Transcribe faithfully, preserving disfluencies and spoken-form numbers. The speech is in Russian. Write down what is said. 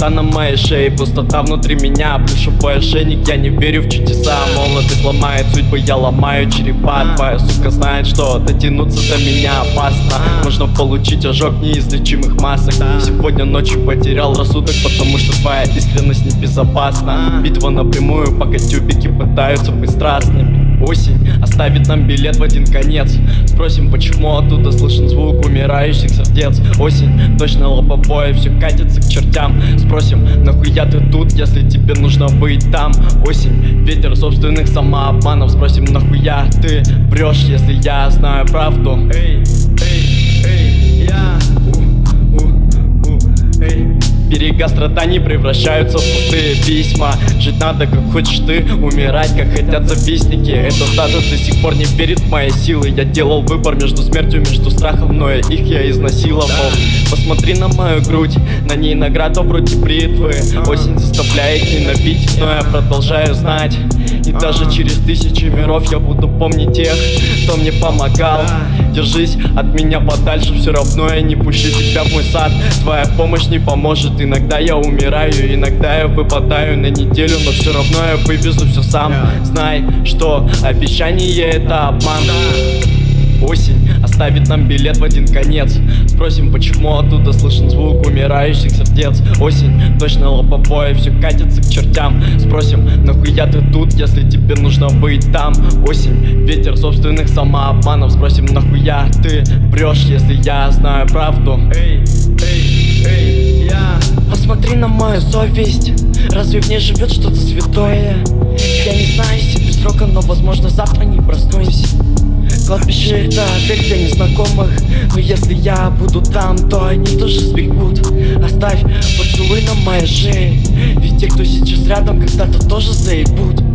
пустота на моей шее, пустота внутри меня, плюшевой ошейник. Я не верю в чудеса, молодость ломает судьбы, я ломаю черепа. Твоя сука знает, что дотянуться до меня опасно. Нужно получить ожог неизлечимых масок. Сегодня ночью потерял рассудок, потому что твоя искренность небезопасна. Битва напрямую, пока тюбики пытаются быть страстными. Осень оставит нам билет в один конец. Спросим, почему оттуда слышен звук умирающих сердец. Осень, точно лобовое, все катится к чертям. Спросим, нахуя ты тут, если тебе нужно быть там. Осень, ветер собственных самообманов. Спросим, нахуя ты врешь, если я знаю правду. Эй, эй, эй, я у, у, у, эй. Берега страданий превращаются в пустые письма. Жить надо как хочешь ты, умирать как хотят завистники. Эта стадо до сих пор не верит в мои силы. Я делал выбор между смертью, между страхом, но их я изнасиловал. Посмотри на мою грудь, на ней награда вроде бритвы. Осень заставляет ненавидеть, но я продолжаю знать. И даже через тысячи миров я буду помнить тех, кто мне помогал. Держись от меня подальше, все равно я не пущу тебя в мой сад. Твоя помощь не поможет. Иногда я умираю, иногда я выпадаю на неделю, но все равно я вывезу все сам. Знай, что обещание это обман. Осень оставит нам билет в один конец. Спросим, почему оттуда слышен звук умирающих сердец. Осень, точно лобовое, все катится к чертям. Спросим, нахуя ты тут, если тебе нужно быть там. Осень, ветер собственных самообманов. Спросим, нахуя ты врешь, если я знаю правду. Эй, эй, эй, я. Посмотри на мою совесть, разве в ней живет что-то святое? Я не знаю себе срока, но возможно завтра не проснусь. Кладбище это отель для незнакомых, но если я буду там, то они тоже сбегут. Оставь поцелуй на моей шее, ведь те, кто сейчас рядом, когда-то тоже заебут.